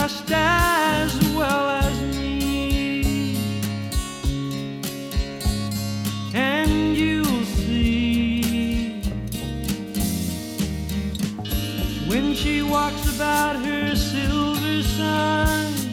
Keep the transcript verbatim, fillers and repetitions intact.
just as well as me. And you'll see, when she walks about her silver sun,